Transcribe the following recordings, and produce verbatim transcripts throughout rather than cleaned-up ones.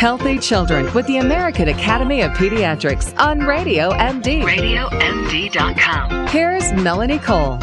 Healthy Children with the American Academy of Pediatrics on Radio M D. radio M D dot com. Here's Melanie Cole.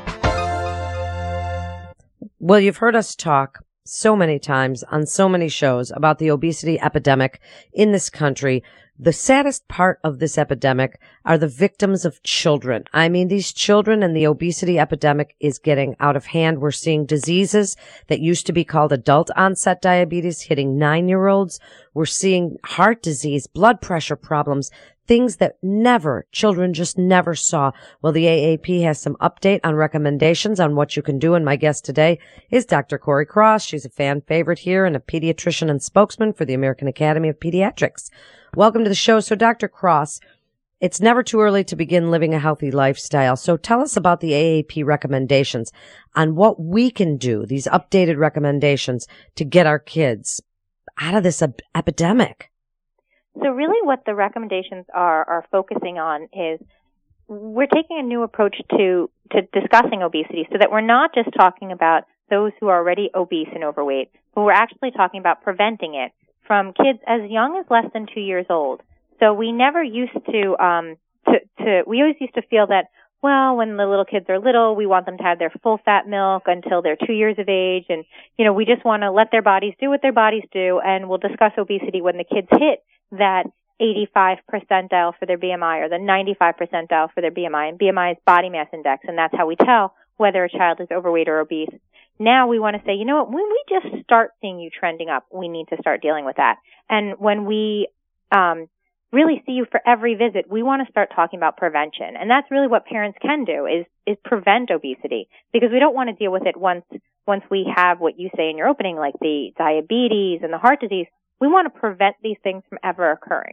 Well, you've heard us talk so many times on so many shows about the obesity epidemic in this country. The saddest part of this epidemic are the victims of children. I mean, these children, and the obesity epidemic is getting out of hand. We're seeing diseases that used to be called adult onset diabetes hitting nine-year-olds. We're seeing heart disease, blood pressure problems, things that never, children just never saw. Well, the A A P has some update on recommendations on what you can do, and my guest today is Doctor Corey Cross. She's a fan favorite here and a pediatrician and spokesman for the American Academy of Pediatrics. Welcome to the show. So, Doctor Cross, it's never too early to begin living a healthy lifestyle. So tell us about the A A P recommendations on what we can do, these updated recommendations to get our kids out of this ep- epidemic. So really what the recommendations are are focusing on is we're taking a new approach to, to discussing obesity so that we're not just talking about those who are already obese and overweight, but we're actually talking about preventing it from kids as young as less than two years old. So we never used to, um, to, to, we always used to feel that, well, when the little kids are little, we want them to have their full fat milk until they're two years of age. And, you know, we just want to let their bodies do what their bodies do. And we'll discuss obesity when the kids hit that eighty-five percentile for their B M I or the ninety-five percentile for their B M I. And B M I is body mass index. And that's how we tell whether a child is overweight or obese. Now we want to say, you know what, when we just start seeing you trending up, we need to start dealing with that. And when we um, really see you for every visit, we want to start talking about prevention. And that's really what parents can do is is prevent obesity, because we don't want to deal with it once once we have what you say in your opening, like the diabetes and the heart disease. We want to prevent these things from ever occurring.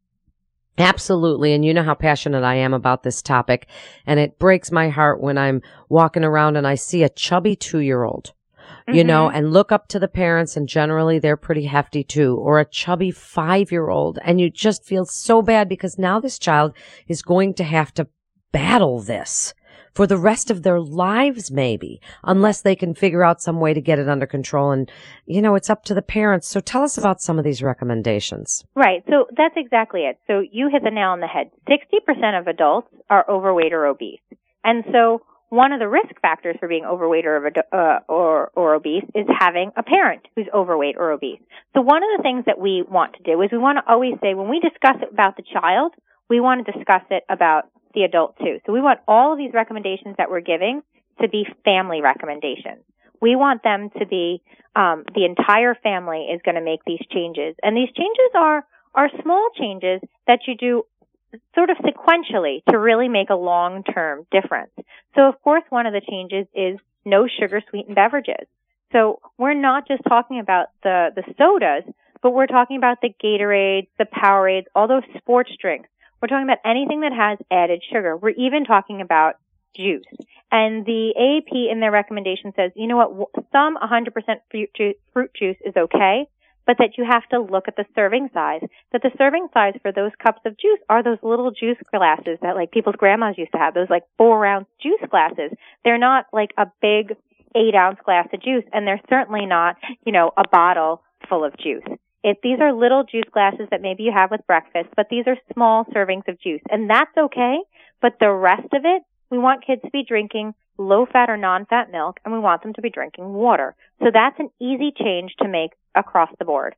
Absolutely. And you know how passionate I am about this topic. And it breaks my heart when I'm walking around and I see a chubby two-year-old, mm-hmm. you know, and look up to the parents, and generally they're pretty hefty too, or a chubby five-year-old. And you just feel so bad because now this child is going to have to battle this for the rest of their lives, maybe, unless they can figure out some way to get it under control. And, you know, it's up to the parents. So tell us about some of these recommendations. Right. So that's exactly it. So you hit the nail on the head. sixty percent of adults are overweight or obese. And so one of the risk factors for being overweight or, uh, or, or obese is having a parent who's overweight or obese. So one of the things that we want to do is we want to always say, when we discuss it about the child, we want to discuss it about the adult too. So we want all of these recommendations that we're giving to be family recommendations. We want them to be, um, the entire family is going to make these changes. And these changes are, are small changes that you do sort of sequentially to really make a long-term difference. So of course one of the changes is no sugar sweetened beverages. So we're not just talking about the, the sodas, but we're talking about the Gatorades, the Powerades, all those sports drinks. We're talking about anything that has added sugar. We're even talking about juice. And the A A P in their recommendation says, you know what, some one hundred percent fruit juice, fruit juice is okay, but that you have to look at the serving size. That the serving size for those cups of juice are those little juice glasses that like people's grandmas used to have, those like four ounce juice glasses. They're not like a big eight ounce glass of juice, and they're certainly not, you know, a bottle full of juice. If these are little juice glasses that maybe you have with breakfast, but these are small servings of juice, and that's okay. But the rest of it, we want kids to be drinking low-fat or non-fat milk, and we want them to be drinking water. So that's an easy change to make across the board.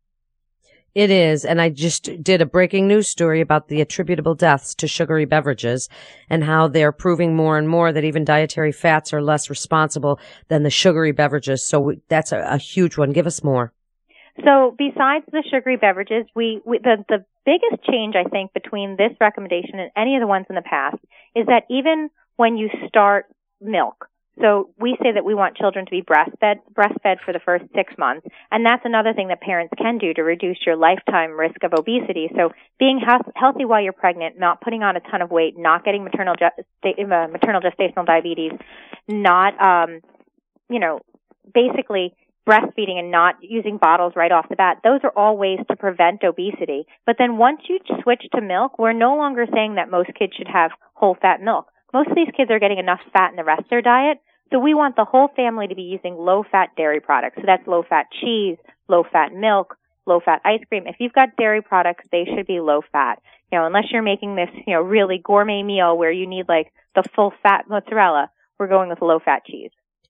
It is, and I just did a breaking news story about the attributable deaths to sugary beverages and how they're proving more and more that even dietary fats are less responsible than the sugary beverages. So we, that's a, a huge one. Give us more. So besides the sugary beverages, we, we the, the biggest change, I think, between this recommendation and any of the ones in the past is that even when you start milk, so we say that we want children to be breastfed, breastfed for the first six months, and that's another thing that parents can do to reduce your lifetime risk of obesity. So being health, healthy while you're pregnant, not putting on a ton of weight, not getting maternal gest- uh, maternal gestational diabetes, not, um, you know, basically breastfeeding and not using bottles right off the bat, those are all ways to prevent obesity. But then once you switch to milk, we're no longer saying that most kids should have whole fat milk. Most of these kids are getting enough fat in the rest of their diet, so we want the whole family to be using low-fat dairy products. So that's low-fat cheese, low-fat milk, low-fat ice cream. If you've got dairy products, they should be low-fat. You know, unless you're making this, you know, really gourmet meal where you need like the full-fat mozzarella, we're going with low-fat cheese.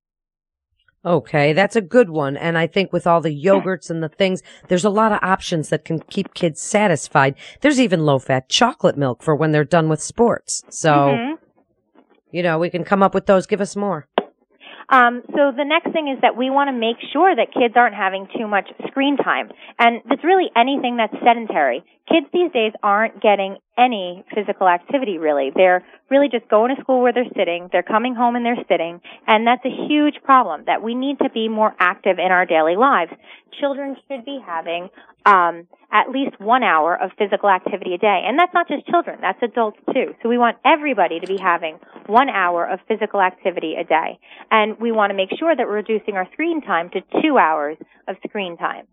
Okay, that's a good one. And I think with all the yogurts and the things, there's a lot of options that can keep kids satisfied. There's even low-fat chocolate milk for when they're done with sports. So, mm-hmm. you know, we can come up with those. Give us more. Um, so the next thing is that we want to make sure that kids aren't having too much screen time. And it's really anything that's sedentary. Kids these days aren't getting any physical activity, really. They're really just going to school where they're sitting. They're coming home and they're sitting. And that's a huge problem, that we need to be more active in our daily lives. Children should be having um, at least one hour of physical activity a day. And that's not just children. That's adults, too. So we want everybody to be having one hour of physical activity a day. And we want to make sure that we're reducing our screen time to two hours of screen time.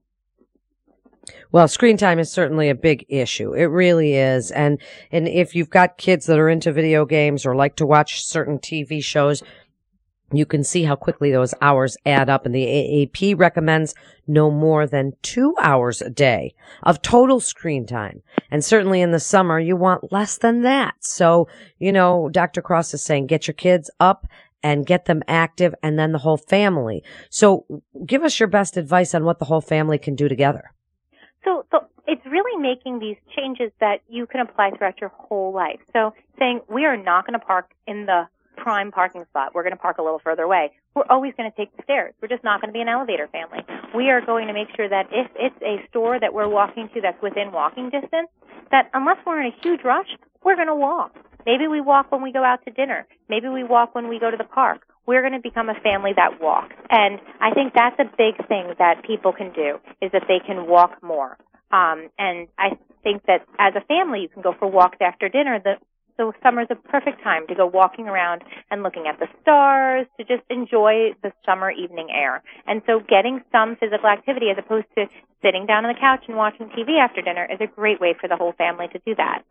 Well, screen time is certainly a big issue. It really is. And and if you've got kids that are into video games or like to watch certain T V shows, you can see how quickly those hours add up. And the A A P recommends no more than two hours a day of total screen time. And certainly in the summer, you want less than that. So, you know, Doctor Cross is saying get your kids up and get them active, and then the whole family. So give us your best advice on what the whole family can do together. So, so it's really making these changes that you can apply throughout your whole life. So saying we are not going to park in the prime parking spot. We're going to park a little further away. We're always going to take the stairs. We're just not going to be an elevator family. We are going to make sure that if it's a store that we're walking to that's within walking distance, that unless we're in a huge rush, we're going to walk. Maybe we walk when we go out to dinner. Maybe we walk when we go to the park. We're going to become a family that walks. And I think that's a big thing that people can do, is that they can walk more. Um, and I think that as a family, you can go for walks after dinner. The, so summer's a perfect time to go walking around and looking at the stars, to just enjoy the summer evening air. And so getting some physical activity as opposed to sitting down on the couch and watching T V after dinner is a great way for the whole family to do that.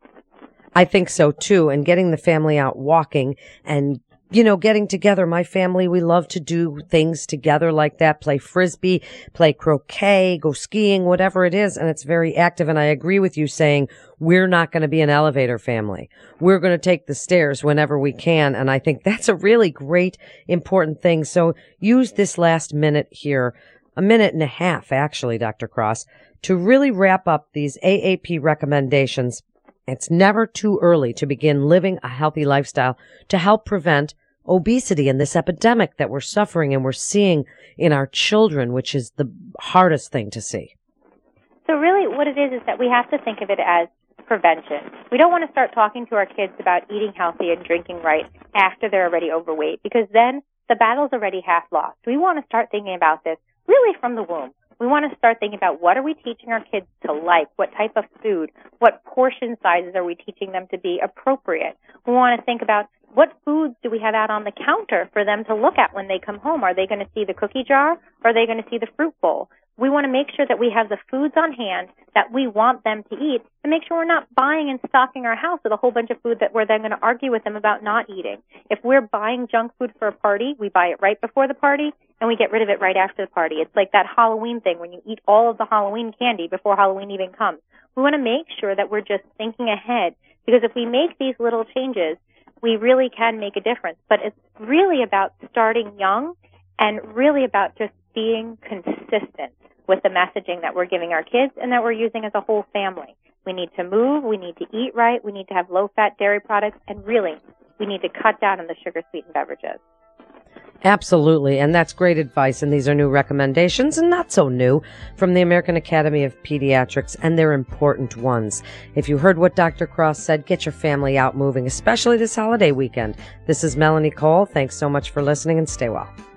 I think so, too. And getting the family out walking and, you know, getting together. My family, we love to do things together like that, play Frisbee, play croquet, go skiing, whatever it is. And it's very active. And I agree with you saying we're not going to be an elevator family. We're going to take the stairs whenever we can. And I think that's a really great, important thing. So use this last minute here, a minute and a half, actually, Doctor Cross, to really wrap up these A A P recommendations. It's never too early to begin living a healthy lifestyle to help prevent obesity and this epidemic that we're suffering and we're seeing in our children, which is the hardest thing to see. So really what it is is that we have to think of it as prevention. We don't want to start talking to our kids about eating healthy and drinking right after they're already overweight, because then the battle's already half lost. We want to start thinking about this really from the womb. We want to start thinking about what are we teaching our kids to like, what type of food, what portion sizes are we teaching them to be appropriate. We want to think about what foods do we have out on the counter for them to look at when they come home. Are they going to see the cookie jar, or are they going to see the fruit bowl? We want to make sure that we have the foods on hand that we want them to eat, and make sure we're not buying and stocking our house with a whole bunch of food that we're then going to argue with them about not eating. If we're buying junk food for a party, we buy it right before the party, and we get rid of it right after the party. It's like that Halloween thing when you eat all of the Halloween candy before Halloween even comes. We want to make sure that we're just thinking ahead, because if we make these little changes, we really can make a difference. But it's really about starting young and really about just being consistent with the messaging that we're giving our kids and that we're using as a whole family. We need to move, we need to eat right, we need to have low-fat dairy products, and really, we need to cut down on the sugar-sweetened beverages. Absolutely, and that's great advice, and these are new recommendations, and not so new, from the American Academy of Pediatrics, and they're important ones. If you heard what Doctor Cross said, get your family out moving, especially this holiday weekend. This is Melanie Cole. Thanks so much for listening, and stay well.